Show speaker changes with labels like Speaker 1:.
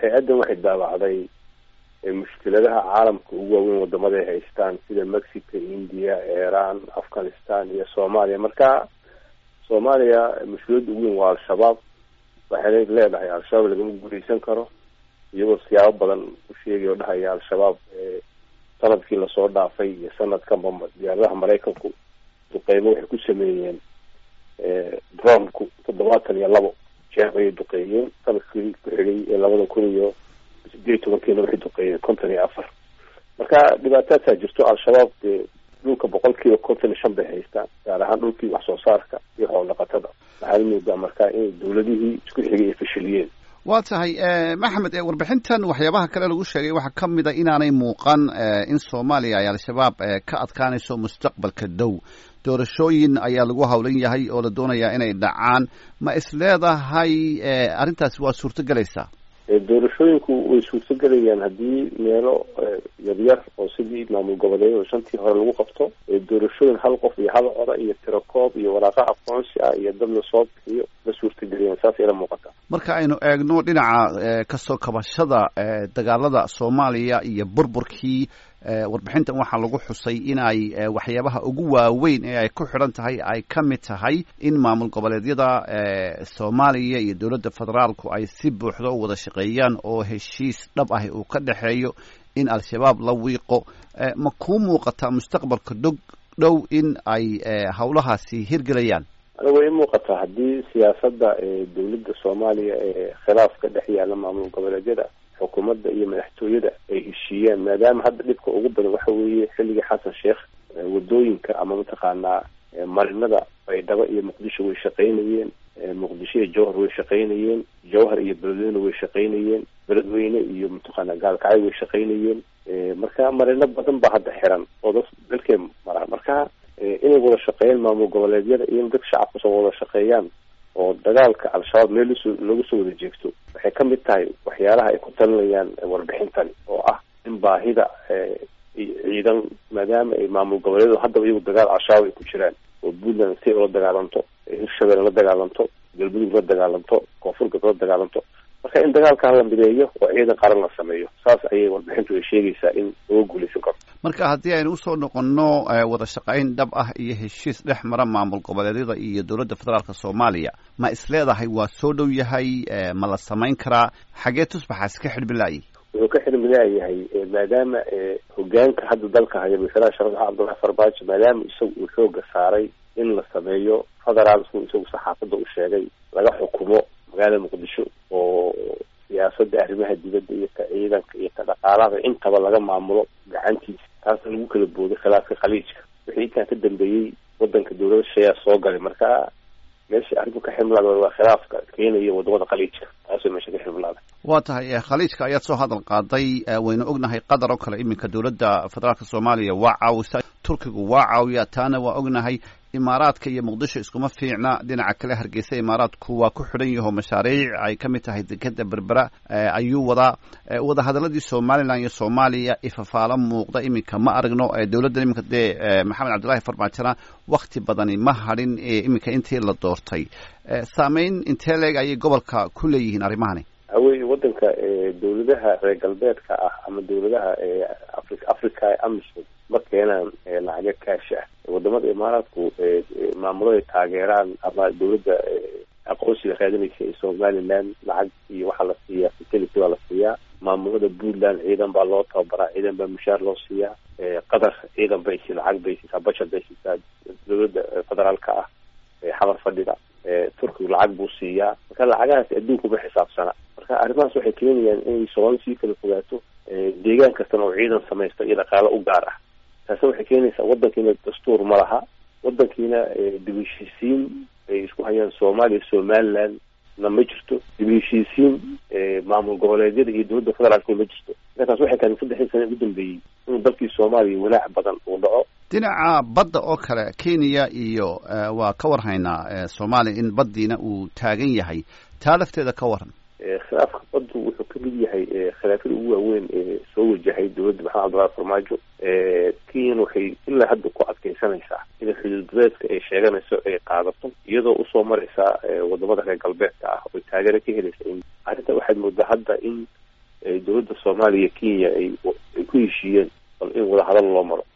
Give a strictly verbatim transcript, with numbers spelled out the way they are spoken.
Speaker 1: hay-addan waxay daabacday mushkiladaha caalamka ugu waaweyn wadamada ay haystaan sida mexico, india, iran, afghanistan iyo soomaaliya. marka soomaaliya mushkilada ugu weyn waa al-shabaab. waxay leedahay al-shabaab lagama guuleysan karo, iyagoo siyaabo badan u sheegay oo dhahaya al-shabaab sanadkii lasoo dhaafay iyo sanadkanba diyaaradaha maraykanku duqeymo waxay ku sameeyeen dronku toddobaatan iyo labo jeer ayay duqeeyeen. sanadkii ku xigay ee labada kun iyo sideed iyo tobankiina waxay duqeeyeen konton iyo afar. marka dhibaataasaa jirto. al-shabaab dee dhulka boqolkiiba konton iyo shan bay haystaan, gaar ahaan dhulkii wax soo saarka iyo xoolo dhaqatada. waxaa la moodaa markaa inay dawladihii isku xigay ay fashiliyeen.
Speaker 2: waa tahay maxamed, warbixintan waxyaabaha kale lagu sheegay waxaa ka mid a inaanay muuqan in soomaaliya ay al-shabaab ka adkaanayso mustaqbalka dow. doorashooyin ayaa lagu hawlan yahay oo la doonayaa inay dhacaan. ma is leedahay arrintaasi waa suurtogelaysaa?
Speaker 1: doorashooyinku way suurtogelayaan haddii meelo yaryar oo sidii maamul goboleed oo shantii hore lagu qabto. doorashooyin hal qof iyo hal coda iyo tirakoob iyo waraaqa aqoonsi ah iyo dad lasoo bixiyo la suurtagelayaan. saas ila muuqata.
Speaker 2: marka aynu eegno dhinaca kasoo kabashada dagaalada soomaaliya iyo burburkii, warbixintan waxaa lagu xusay in ay waxyaabaha ugu waaweyn ee ay ku xidhan tahay ay ka mid tahay in maamul goboleedyada soomaaliya iyo dowladda federaalku ay si buuxda u wada shaqeeyaan oo heshiis dhab ah uu ka dhexeeyo in al-shabaab la wiiqo. ma kuu muuqataa mustaqbalka dog dhow in ay hawlahaasi hirgelayaan?
Speaker 1: aniga way muuqataa haddii siyaasadda dowladda soomaaliya ee khilaafka dhex yaala maamul goboleedyada xukuumadda iyo madaxtooyada ay heshiiyaan. maadaama hadda dhibka ugu badan waxa weeye xilligii xasan sheekh wadooyinka ama mataqaanaa marinada baydhabo iyo muqdisho way shaqaynayeen, muqdisho iyo jawhar way shaqaynayeen, jawhar iyo beledweyne way shaqaynayeen, beledweyne iyo mataqaanaa gaalkacyo way shaqaynayeen. marka marino badan baa hadda xiran oo dad dalkee maraa. marka inay wada shaqeeyaan maamul goboleedyada iyo in dadka shacabka soo wada shaqeeyaan oo dagaalka al-shabaab meel loogu soo wada jeegto waxay ka mid tahay waxyaalaha ay ku talinayaan warbixintani, oo ah in baahida ciidan maadaama ay maamul goboleedu haddaba iyagu dagaal al-shabaab ay ku jiraan oo puntland si ula dagaalanto, hirshabelle la dagaalanto, galmudug la dagaalanto, koonfur galbeed la dagaalanto. marka in dagaalkan la mideeyo oo ciidan qaran la sameeyo, saas ayay warbixintu ay sheegaysaa in looga guuleysan karo.
Speaker 2: marka haddii aynu usoo noqono wada shaqayn dhab ah iyo heshiis dhex mara maamul goboleedyada iyo dowladda federaalka soomaaliya, ma is leedahay waa soo dhow yahay? ma la samayn karaa? xagee tusbaxaas ka xidhmilaayay?
Speaker 1: wuxuu ka xidhmilaayahay maadaama hogaanka hadda dalka haya madaxweynaha shariif cabdullaahi farmaajo, maadaama isagu uu xooga saaray in la sameeyo federaal, isku isagu saxaafadda u sheegay laga xukumo magaalada muqdisho oo siyaasadda arrimaha dibadda iyo ka ciidanka iyo ka dhaqaalaha intaba laga maamulo gacantiisa. taasna lagu kala booday khilaafka khaliijka. wixii intaa ka dambeeyey wadanka dowlada shayaa soo galay. marka meesha arrinku ka xirmlaada waa khilaafka keenaya wadamada khaliijka, taasoo meesha ka xirmlaada.
Speaker 2: waa tahay khaliijka ayaad soo hadal qaaday. waynu ognahay qatar oo kale iminka dowladda federaalka soomaaliya waa caawisa, turkigu waa caawiya, taana waa ognahay. imaaraadka iyo muqdisho iskuma fiicna. dhinaca kale hargeysa imaaraadku waa ku xidhan yaho mashaariic ay ka mid tahay dekeda berbera ayuu wadaa. wadahadaladii somalilan iyo soomaaliya ifafaalo muuqda iminka ma aragno. dowladda iminka dee maxamed cabdullaahi farmaajona wakti badani ma hadhin iminka intii la doortay. saameyn intee leeg ayay gobolka ku leeyihiin arrimahani?
Speaker 1: hawey wadanka dowladaha reer galbeedka ah ama dowladaha afri africa amisom ma keenaan lacaga kaashi ah. wadamada imaaraadku maamulada taageeraan ama dowladda aqoonsiga raadinaysa ee somaliland lacag iyo waxaa la siiyaa facility baa la siiyaa. maamulada puntland ciidan baa loo tababaraa, ciidan baa mushaar loo siiyaa. qatar ciidan bay si lacag bay siisaa, budget bay siisaa dowladda federaalka ah xamar fadhida. turkigu lacag buu siiyaa. marka lacagahaas adduunka uma xisaabsana. marka arrimahaas waxay keenayaan inay soomaali sii kala fogaato, deegaan kastana oo ciidan samaysto iyo dhaqaalo u gaar ah. taasi waxay keenaysaa wadankiina dastuur ma laha, wadankiina dib u heshiisiin ay isku hayaan soomaaliya somaliland na ma jirto, dib u heshiisiin maamul goboleedyada iyo dowladda federaalka ma jirto. marka taas waxay keenay saddexdii sane ugu dambeeyey inuu dalkii soomaaliya walaac badan uu dhaco.
Speaker 2: dhinaca badda oo kale kenya iyo waa ka warhaynaa soomaaliya in baddiina uu taagan yahay, taa lafteeda ka waran.
Speaker 1: khilaafka baddu wuxuu ka mid yahay khilaafyada ugu waaweyn ee soo wajahay dowladda maxamed cabdullaahi farmaajo. kenya waxay ilaa hadda ku adkeysanaysaa in xuduud badeedka ay sheeganayso ay qaadato, iyadoo usoo maraysa wadamada reer galbeedka ah oo taageero ka helaysa. in arrinta waxaad moodaa hadda in dowladda soomaaliya kenya ay ay ku heshiiyeen bal in wadahadal loo maro.